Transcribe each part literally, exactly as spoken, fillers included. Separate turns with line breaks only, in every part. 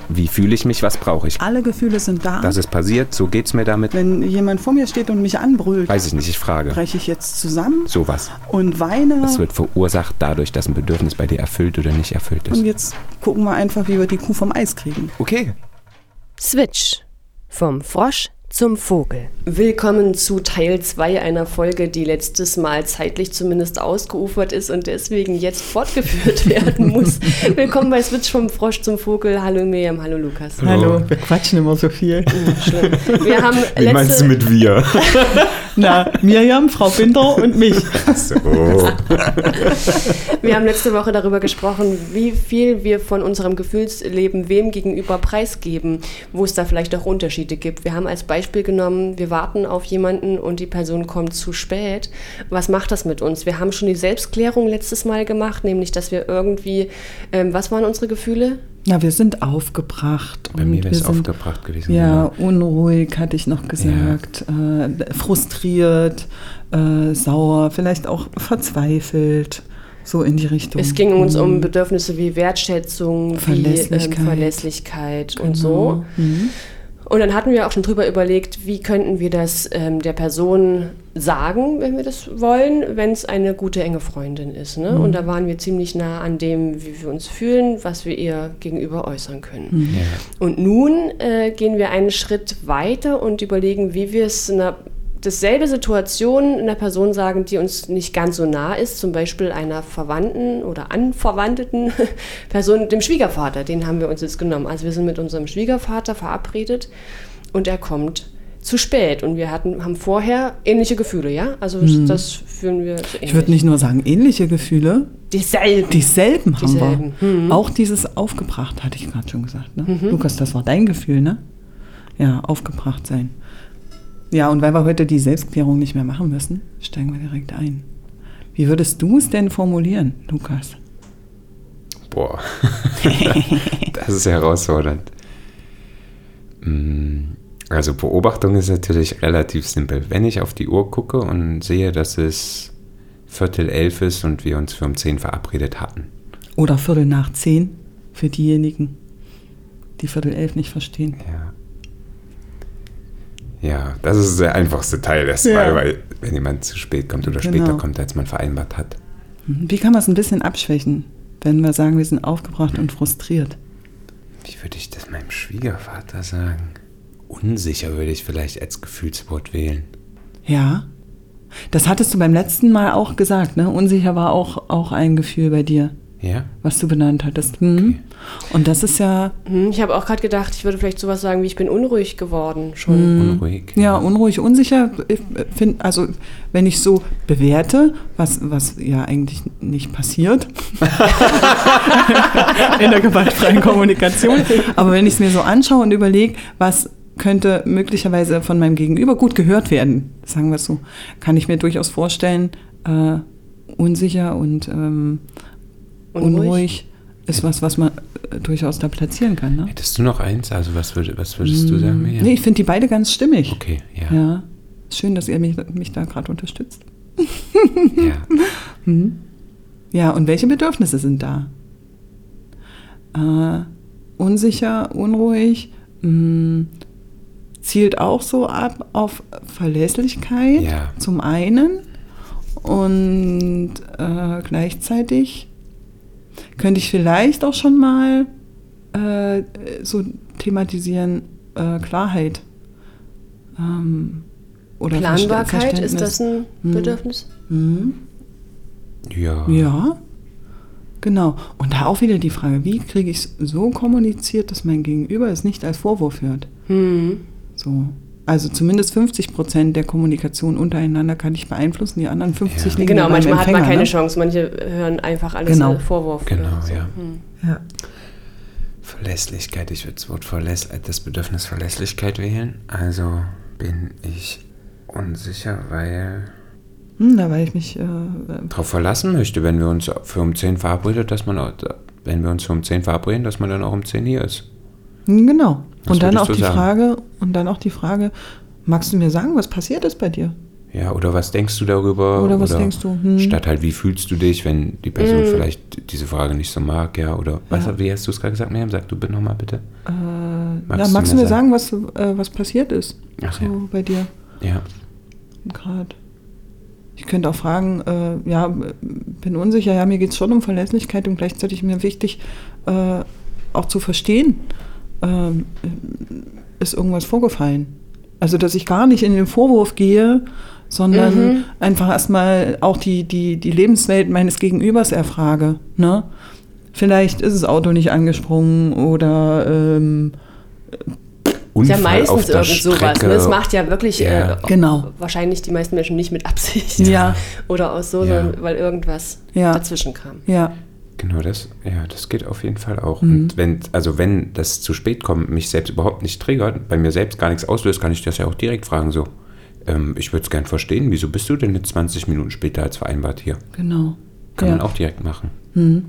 Wie fühle ich mich? Was brauche ich?
Alle Gefühle sind da.
Das ist passiert, so geht's mir damit.
Wenn jemand vor mir steht und mich anbrüllt,
weiß ich nicht, ich frage.
breche ich jetzt zusammen?
Sowas.
Und weine?
Das wird verursacht dadurch, dass ein Bedürfnis bei dir erfüllt oder nicht erfüllt ist.
Und jetzt gucken wir einfach, wie wir die Kuh vom Eis kriegen.
Okay.
Switch. Vom Frosch zum Vogel.
Willkommen zu Teil zwei einer Folge, die letztes Mal zeitlich zumindest ausgeufert ist und deswegen jetzt fortgeführt werden muss. Willkommen bei Switch vom Frosch zum Vogel. Hallo Miriam, hallo Lukas.
Hallo, hallo. Wir quatschen immer so viel.
Oh, schlimm. Wir haben
Wie
letzte...
meinst du mit wir?
Na, Miriam, Frau Binder und mich.
Ach so.
Wir haben letzte Woche darüber gesprochen, wie viel wir von unserem Gefühlsleben wem gegenüber preisgeben, wo es da vielleicht auch Unterschiede gibt. Wir haben als Beispiel genommen, wir warten auf jemanden und die Person kommt zu spät. Was macht das mit uns? Wir haben schon die Selbstklärung letztes Mal gemacht, nämlich, dass wir irgendwie, ähm, was waren unsere Gefühle?
Ja, wir sind aufgebracht.
Bei
und
mir wäre es
wir sind,
aufgebracht gewesen.
Ja,
genau.
Unruhig, hatte ich noch gesagt, ja. äh, frustriert, äh, sauer, vielleicht auch verzweifelt, so in die Richtung.
Es ging uns um Bedürfnisse wie Wertschätzung,
Verlässlichkeit,
wie, ähm, Verlässlichkeit
genau.
und so.
Mhm.
Und dann hatten wir auch schon drüber überlegt, wie könnten wir das ähm, der Person sagen, wenn wir das wollen, wenn es eine gute, enge Freundin ist. Ne? Mhm. Und da waren wir ziemlich nah an dem, wie wir uns fühlen, was wir ihr gegenüber äußern können.
Mhm.
Ja.
Und nun äh, gehen wir einen Schritt weiter und überlegen, wie wir es in einer dasselbe Situation einer Person sagen, die uns nicht ganz so nah ist, zum Beispiel einer verwandten oder anverwandten Person, dem Schwiegervater, den haben wir uns jetzt genommen. Also wir sind mit unserem Schwiegervater verabredet und er kommt zu spät und wir hatten, haben vorher ähnliche Gefühle, ja? Also mhm. das fühlen wir so ähnlich.
Ich würde nicht nur sagen ähnliche Gefühle,
dieselben,
dieselben haben
dieselben.
wir.
Mhm.
Auch dieses aufgebracht, hatte ich gerade schon gesagt. Ne?
Mhm.
Lukas, das war dein Gefühl, ne? Ja, aufgebracht sein. Ja, und weil wir heute die Selbstklärung nicht mehr machen müssen, steigen wir direkt ein. Wie würdest du es denn formulieren, Lukas?
Boah, das ist herausfordernd. Also Beobachtung ist natürlich relativ simpel. Wenn ich auf die Uhr gucke und sehe, dass es Viertel elf ist und wir uns für um zehn verabredet hatten.
Oder Viertel nach zehn für diejenigen, die Viertel elf nicht verstehen.
Ja. Ja, das ist der einfachste Teil erstmal, ja. Weil wenn jemand zu spät kommt oder genau. später kommt, als man vereinbart hat.
Wie kann man es ein bisschen abschwächen, wenn wir sagen, wir sind aufgebracht und frustriert?
Wie würde ich das meinem Schwiegervater sagen? Unsicher würde ich vielleicht als Gefühlswort wählen.
Ja, das hattest du beim letzten Mal auch gesagt, ne? Unsicher war auch, auch ein Gefühl bei dir.
Ja?
Was du benannt hattest. Hm. Okay. Und das ist ja...
Ich habe auch gerade gedacht, ich würde vielleicht sowas sagen, wie ich bin unruhig geworden schon.
Hm.
Unruhig.
Ja, unruhig, unsicher. Ich find, also wenn ich so bewerte, was, was ja eigentlich nicht passiert in der gewaltfreien Kommunikation, aber wenn ich es mir so anschaue und überlege, was könnte möglicherweise von meinem Gegenüber gut gehört werden, sagen wir es so, kann ich mir durchaus vorstellen, äh, unsicher und ähm, Unruhig. Unruhig ist was, was man äh, durchaus da platzieren kann. Ne?
Hättest du noch eins? Also was, würd, was würdest mm, du sagen? Miriam?
Nee, ich finde die beide ganz stimmig.
Okay, ja.
Ja, schön, dass ihr mich, mich da gerade unterstützt.
Ja.
hm. Ja, und welche Bedürfnisse sind da? Äh, unsicher, unruhig, mh, zielt auch so ab auf Verlässlichkeit
ja.
zum einen und äh, gleichzeitig könnte ich vielleicht auch schon mal äh, so thematisieren, äh, Klarheit. Ähm, oder
Planbarkeit, ist das ein hm. Bedürfnis?
Hm.
Ja.
Ja, genau. Und da auch wieder die Frage, wie kriege ich es so kommuniziert, dass mein Gegenüber es nicht als Vorwurf hört?
Hm.
So. Also zumindest fünfzig Prozent der Kommunikation untereinander kann ich beeinflussen, die anderen fünfzig
ja.
liegen
Genau,
beim
manchmal
Empfänger,
hat man keine
ne?
Chance, manche hören einfach alles
genau.
als Vorwurf.
Genau,
so.
ja.
Hm.
ja.
Verlässlichkeit, ich würde das Wort Verläss- das Bedürfnis Verlässlichkeit wählen. Also bin ich unsicher, weil...
Hm, da weil ich mich... Äh,
darauf verlassen möchte, wenn wir uns für um zehn verabredet, dass man, auch, wenn wir uns für um zehn verabreden, dass man dann auch um zehn hier ist.
Genau.
Was
und dann auch die
sagen?
Frage, und dann auch die Frage, magst du mir sagen, was passiert ist bei dir?
Ja, oder was denkst du darüber?
Oder was denkst du? Hm.
Statt halt, wie fühlst du dich, wenn die Person hm. vielleicht diese Frage nicht so mag, ja? Oder was,
ja.
wie hast du es gerade gesagt, Miriam? Sag du bitte nochmal, bitte.
Äh, magst ja, magst du mir sagen, was, äh, was passiert ist?
Ach,
so
ja.
bei dir?
Ja.
Gerade. Ich könnte auch fragen, äh, ja, bin unsicher, ja, mir geht es schon um Verlässlichkeit und gleichzeitig mir wichtig, äh, auch zu verstehen, äh, ist irgendwas vorgefallen. Also, dass ich gar nicht in den Vorwurf gehe, sondern mhm. einfach erstmal auch die, die, die Lebenswelt meines Gegenübers erfrage. Ne? Vielleicht ist das Auto nicht angesprungen oder ähm,
ist ja meistens irgend sowas. Ne? Das macht ja wirklich
ja.
Äh,
genau.
wahrscheinlich die meisten Menschen nicht mit Absicht.
Ja.
Oder aus so,
ja.
sondern weil irgendwas
ja.
dazwischen kam.
Ja.
Genau, das, ja, das geht auf jeden Fall auch.
Mhm.
Und wenn, also wenn das zu spät kommt, mich selbst überhaupt nicht triggert, bei mir selbst gar nichts auslöst, kann ich das ja auch direkt fragen, so, ähm, ich würde es gern verstehen, wieso bist du denn jetzt zwanzig Minuten später als vereinbart hier?
Genau.
Kann
ja.
man auch direkt machen.
Mhm.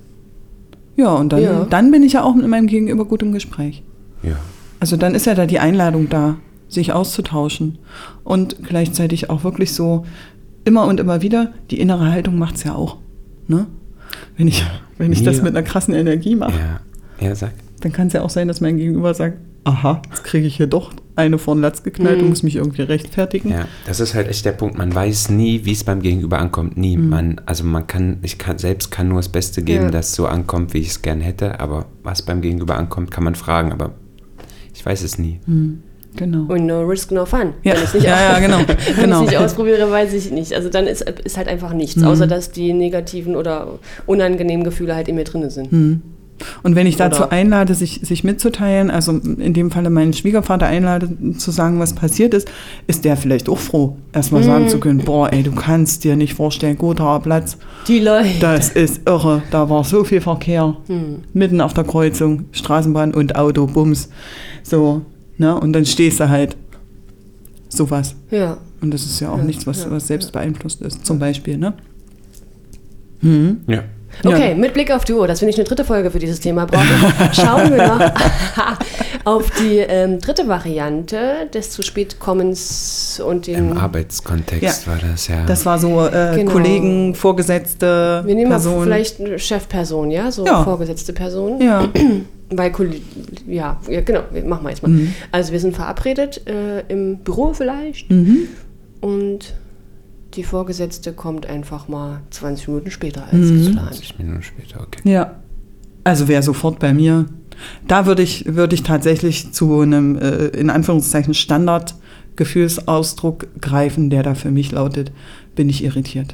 Ja, und dann,
ja.
dann bin ich ja auch mit meinem Gegenüber gut im Gespräch.
Ja.
Also dann ist ja da die Einladung da, sich auszutauschen. Und gleichzeitig auch wirklich so immer und immer wieder, die innere Haltung macht es ja auch. Ne? Wenn ich, wenn ich
Mir,
das mit einer krassen Energie mache,
ja. Ja, sag.
dann kann es ja auch sein, dass mein Gegenüber sagt, aha, jetzt kriege ich hier doch eine vor den Latz geknallt
Mhm.
und muss mich irgendwie rechtfertigen.
Ja, das ist halt echt der Punkt. Man weiß nie, wie es beim Gegenüber ankommt. Nie.
Mhm.
Man, also man kann, ich kann selbst kann nur das Beste geben,
Ja.
dass es so ankommt, wie ich es gern hätte. Aber was beim Gegenüber ankommt, kann man fragen. Aber ich weiß es nie.
Mhm. Genau.
Und no risk, no fun.
Ja.
Wenn ich es nicht,
Ja, ja, genau.
wenn
Genau.
ich nicht ausprobiere, weiß ich nicht. Also dann ist, ist halt einfach nichts,
Mhm.
außer dass die negativen oder unangenehmen Gefühle halt in mir drin sind.
Mhm. Und wenn ich dazu
Oder-
einlade, sich, sich mitzuteilen, also in dem Falle meinen Schwiegervater einlade, zu sagen, was passiert ist, ist der vielleicht auch froh, erstmal
Mhm.
sagen zu können, boah, ey, du kannst dir nicht vorstellen, Gothaer Platz,
Die Leute.
das ist irre, da war so viel Verkehr,
Hm.
mitten auf der Kreuzung, Straßenbahn und Auto, Bums, so, ne, und dann stehst du halt, sowas.
Ja.
Und das ist ja auch
Ja,
nichts, was,
ja,
was selbst beeinflusst ist, zum Beispiel, ne? Mhm.
Ja.
Okay,
Ja.
mit Blick auf die Uhr, dass wir nicht eine dritte Folge für dieses Thema brauchen, schauen wir noch auf die ähm, dritte Variante des zu spät Kommens und den...
Im Arbeitskontext
Ja.
war das ja.
Das war so äh,
Genau.
Kollegen, Vorgesetzte,
wir nehmen
Personen.
auch vielleicht eine Chefperson, ja, so
Ja.
vorgesetzte Person.
Ja.
Weil, Kolli- ja, ja, genau, machen wir jetzt mal.
Mhm.
Also wir sind verabredet äh, im Büro vielleicht
Mhm.
und die Vorgesetzte kommt einfach mal zwanzig Minuten später als
Mhm.
geplant.
zwanzig Minuten später, okay.
Ja. Also wäre sofort bei mir. Da würde ich, würde ich tatsächlich zu einem, äh, in Anführungszeichen, Standardgefühlsausdruck greifen, der da für mich lautet, bin ich irritiert.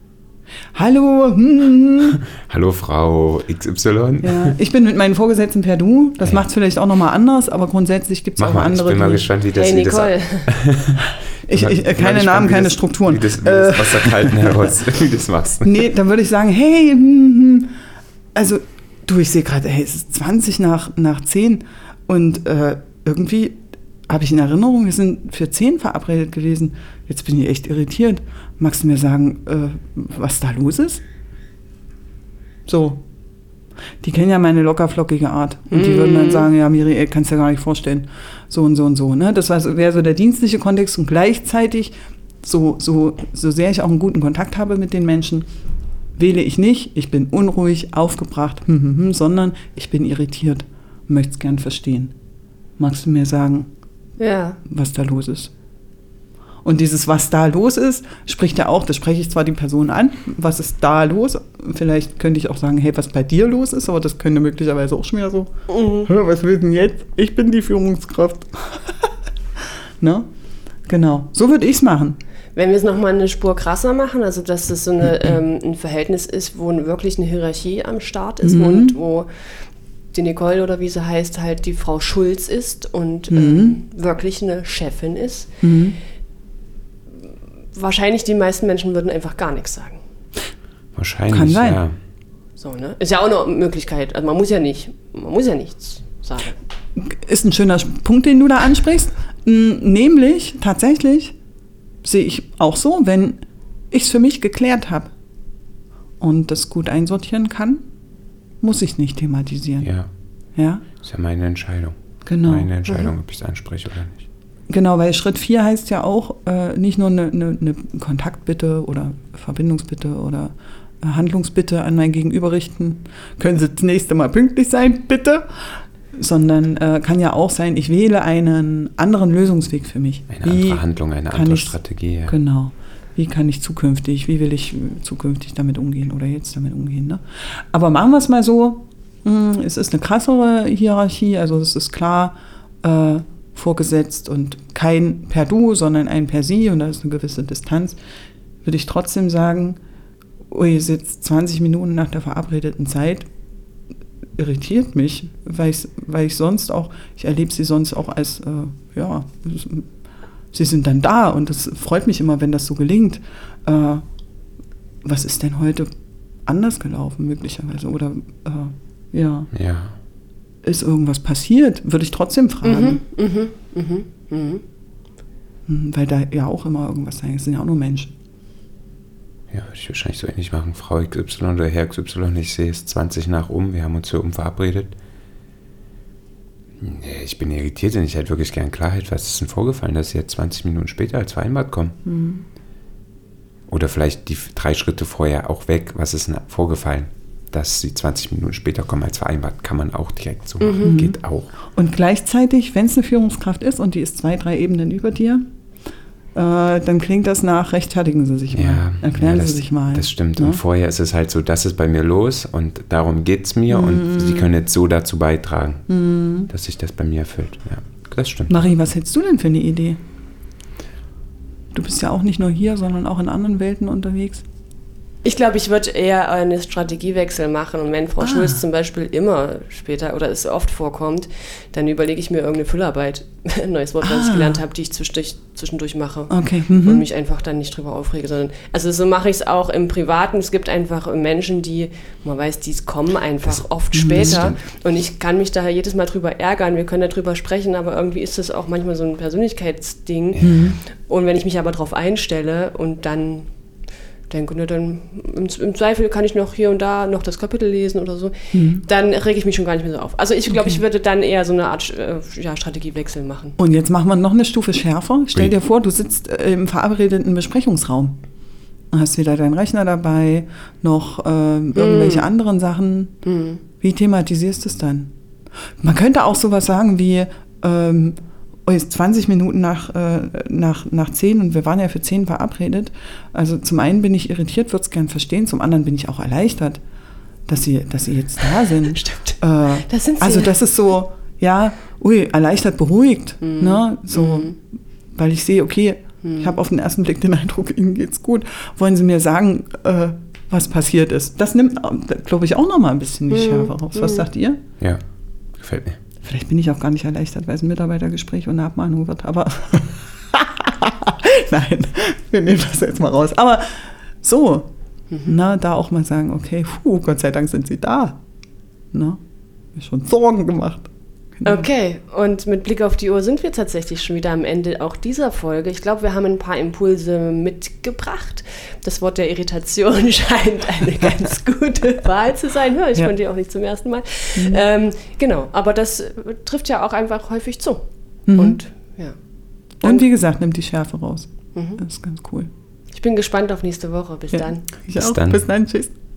Hallo, hm.
Hallo Frau X Y.
Ja, ich bin mit meinen Vorgesetzten per Du. Das
Ja.
macht es vielleicht auch nochmal anders, aber grundsätzlich gibt es
Mach
auch
mal, ich
andere.
bin mal
die-
gespannt, wie das
Hey
wie das-
Nicole,
ich, ich, äh,
bin mal
keine
gespannt,
Namen,
wie
keine
das,
Strukturen.
Wie das, wie
Äh,
das aus der Kalten heraus, wie das machst.
Nee, dann würde ich sagen, hey, hm, hm. also du, ich sehe gerade, hey, es ist zwanzig nach, nach zehn und äh, irgendwie habe ich in Erinnerung, wir sind für zehn verabredet gewesen. Jetzt bin ich echt irritiert. Magst du mir sagen, äh, was da los ist? So. Die kennen ja meine lockerflockige Art. Und die würden dann sagen, ja, Miri, ey, kannst dir gar nicht vorstellen. So und so und so. Ne? Das wäre so der dienstliche Kontext und gleichzeitig, so, so, so sehr ich auch einen guten Kontakt habe mit den Menschen, wähle ich nicht, ich bin unruhig, aufgebracht, hm, hm, hm, sondern ich bin irritiert und möchte es gern verstehen. Magst du mir sagen,
ja,
was da los ist? Und dieses, was da los ist, spricht ja auch, das spreche ich zwar die Person an, was ist da los? Vielleicht könnte ich auch sagen, hey, was bei dir los ist, aber das könnte möglicherweise auch schon wieder so,
Mhm.
"Hä, was will denn jetzt? Ich bin die Führungskraft. Ne? Genau, so würde ich es machen.
Wenn wir es nochmal eine Spur krasser machen, also dass es so eine, ähm, ein Verhältnis ist, wo wirklich eine Hierarchie am Start ist
Mhm.
und wo die Nicole oder wie sie heißt, halt die Frau Schulz ist und
Mhm.
ähm, wirklich eine Chefin ist.
Mhm.
Wahrscheinlich die meisten Menschen würden einfach gar nichts sagen.
Wahrscheinlich,
Kann sein.
ja.
So, ne? Ist ja auch eine Möglichkeit. Also man muss ja nicht, man muss ja nichts sagen.
Ist ein schöner Punkt, den du da ansprichst. Mm, Nämlich, tatsächlich, sehe ich auch so, wenn ich es für mich geklärt habe und das gut einsortieren kann, muss ich es nicht thematisieren.
Ja,
Ja,
ist ja meine Entscheidung.
genau.
Meine Entscheidung, ob ich es anspreche oder nicht.
Genau, weil Schritt vier heißt ja auch äh, nicht nur eine, eine, eine Kontaktbitte oder Verbindungsbitte oder äh, Handlungsbitte an mein Gegenüber richten. Können Sie das nächste Mal pünktlich sein, bitte? Sondern äh, kann ja auch sein, ich wähle einen anderen Lösungsweg für mich.
Eine
Wie
andere Handlung, eine
kann
andere
ich-
Strategie. Ja.
Genau. Wie kann ich zukünftig, wie will ich zukünftig damit umgehen oder jetzt damit umgehen? Ne? Aber machen wir es mal so, mh, es ist eine krassere Hierarchie, also es ist klar äh, vorgesetzt und kein per Du, sondern ein per Sie und da ist eine gewisse Distanz. Würde ich trotzdem sagen, oh, ihr sitzt zwanzig Minuten nach der verabredeten Zeit, irritiert mich, weil ich, weil ich sonst auch, ich erlebe sie sonst auch als, äh, ja, sie sind dann da und das freut mich immer, wenn das so gelingt. Äh, was ist denn heute anders gelaufen möglicherweise? Oder äh, ja,
Ja.
ist irgendwas passiert? Würde ich trotzdem fragen.
Mhm, mhm, mhm, mhm.
Hm, Weil da ja auch immer irgendwas sein, es sind ja auch nur Menschen.
Ja, würde ich wahrscheinlich so ähnlich machen. Frau X Y oder Herr X Y, ich sehe es zwanzig nach um, wir haben uns für um verabredet. Nee, ich bin irritiert und ich hätte wirklich gern Klarheit, was ist denn vorgefallen, dass Sie jetzt zwanzig Minuten später als vereinbart kommen?
Mhm.
Oder vielleicht die drei Schritte vorher auch weg, was ist denn vorgefallen, dass Sie zwanzig Minuten später kommen als vereinbart? Kann man auch direkt so machen, geht auch.
Und gleichzeitig, wenn es eine Führungskraft ist und die ist zwei, drei Ebenen über dir, äh, dann klingt das nach, rechtfertigen Sie sich mal,
Ja,
erklären
ja, das,
Sie sich mal.
Das stimmt.
Ne?
Und vorher ist es halt so, das ist bei mir los und darum geht es mir und Sie können jetzt so dazu beitragen, dass sich das bei mir erfüllt. Ja, das stimmt.
Marie, was hättest du denn für eine Idee? Du bist ja auch nicht nur hier, sondern auch in anderen Welten unterwegs.
Ich glaube, ich würde eher einen Strategiewechsel machen. Und wenn Frau
Ah.
Schulz zum Beispiel immer später oder es oft vorkommt, dann überlege ich mir irgendeine Füllarbeit, ein neues Wort, was ich
Ah.
gelernt habe, die ich zwischendurch, zwischendurch mache.
Okay.
Und
Mhm.
mich einfach dann nicht drüber aufrege. Sondern, also so mache ich es auch im Privaten. Es gibt einfach Menschen, die, man weiß, die kommen einfach oft später. Und ich kann mich da jedes Mal drüber ärgern. Wir können darüber sprechen, aber irgendwie ist das auch manchmal so ein Persönlichkeitsding. Und wenn ich mich aber darauf einstelle und dann denke, ne, dann im, im Zweifel kann ich noch hier und da noch das Kapitel lesen oder so, dann rege ich mich schon gar nicht mehr so auf. Also ich glaube,
Okay.
ich würde dann eher so eine Art äh, ja, Strategiewechsel machen.
Und jetzt machen wir noch eine Stufe schärfer. Stell
Ui.
dir vor, du sitzt äh, im verabredeten Besprechungsraum. Du hast wieder deinen Rechner dabei, noch ähm, irgendwelche anderen Sachen. Wie thematisierst du es dann? Man könnte auch sowas sagen wie, ähm, oh, jetzt zwanzig Minuten nach, äh, nach, nach zehn und wir waren ja für zehn verabredet. Also zum einen bin ich irritiert, würde es gern verstehen, zum anderen bin ich auch erleichtert, dass sie, dass sie jetzt da sind.
Stimmt.
Äh,
Das sind sie.
Also das ist so, ja, ui, erleichtert, beruhigt, ne? So, weil ich sehe, okay, ich habe auf den ersten Blick den Eindruck, Ihnen geht's gut. Wollen Sie mir sagen, äh, was passiert ist? Das nimmt, glaube ich, auch noch mal ein bisschen die Schärfe raus. Was sagt ihr?
Ja, gefällt mir.
Vielleicht bin ich auch gar nicht erleichtert, weil es ein Mitarbeitergespräch und eine Abmahnung wird, aber nein, wir nehmen das jetzt mal raus. Aber so, na, da auch mal sagen, okay, puh, Gott sei Dank sind Sie da. Na, mir schon Sorgen gemacht. Genau.
Okay, und mit Blick auf die Uhr sind wir tatsächlich schon wieder am Ende auch dieser Folge. Ich glaube, wir haben ein paar Impulse mitgebracht. Das Wort der Irritation scheint eine ganz gute Wahl zu sein. Ja, ich
Ja.
fand die auch nicht zum ersten Mal. Ähm, genau, aber das äh, trifft ja auch einfach häufig zu. Und ja,
Und wie gesagt, nimmt die Schärfe raus. Das ist ganz cool.
ich bin gespannt auf nächste Woche. Bis
Ja.
dann.
Ich
Bis
auch.
dann.
Bis dann. Tschüss.